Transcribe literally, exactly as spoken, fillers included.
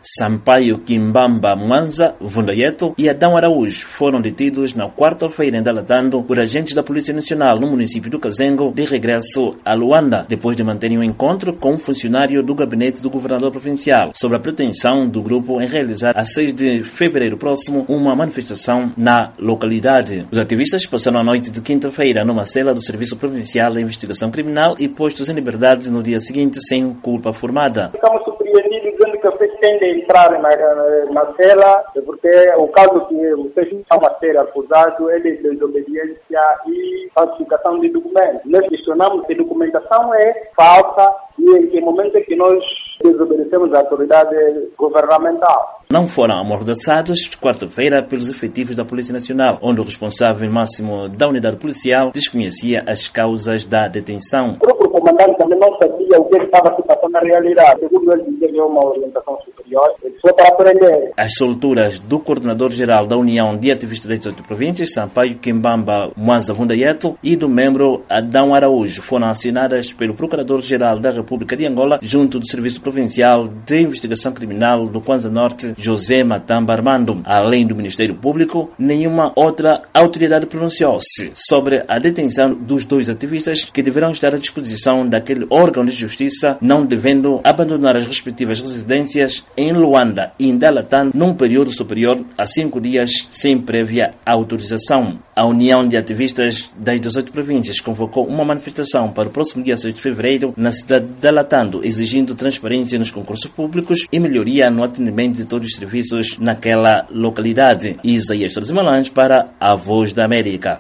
Sampaio Kimbamba Mwanza Vundayeto e Adão Araújo foram detidos na quarta-feira em Dalatando por agentes da Polícia Nacional no município do Kazengo de regresso a Luanda, depois de manterem um encontro com um funcionário do gabinete do governador provincial sobre a pretensão do grupo em realizar a seis de fevereiro próximo uma manifestação na localidade. Os ativistas passaram a noite de quinta-feira numa cela do Serviço Provincial de Investigação Criminal e postos em liberdade no dia seguinte sem culpa formada. Estamos surpreendidos dizendo que vocês têm de entrar na, na, na cela, porque o caso que vocês estão a ser acusados é de desobediência e falsificação de documentos. Nós questionamos se a documentação é falsa e em que momento é que nós desobedecemos a autoridade governamental. Não foram amordaçados quarta-feira pelos efetivos da Polícia Nacional, onde o responsável máximo da unidade policial desconhecia as causas da detenção. O próprio comandante também não sabia o que estava se passando na realidade. Segundo ele, teve uma orientação superior, ele foi para aprender. As solturas do coordenador-geral da União de Ativistas das dezoito Províncias, Sampaio Kimbamba Mwanza Vundayeto, e do membro Adão Araújo foram assinadas pelo Procurador-Geral da República de Angola, junto do Serviço Provincial de Investigação Criminal do Kwanza Norte, José Matamba Armando. Além do Ministério Público, nenhuma outra autoridade pronunciou-se sobre a detenção dos dois ativistas, que deverão estar à disposição daquele órgão de justiça, não devendo abandonar as respectivas residências em Luanda e em Dalatando num período superior a cinco dias sem prévia autorização. A União de Ativistas das dezoito Províncias convocou uma manifestação para o próximo dia seis de fevereiro na cidade de Dalatando, exigindo transparência nos concursos públicos e melhoria no atendimento de todos os serviços naquela localidade. Isaías Torres Malães para a Voz da América.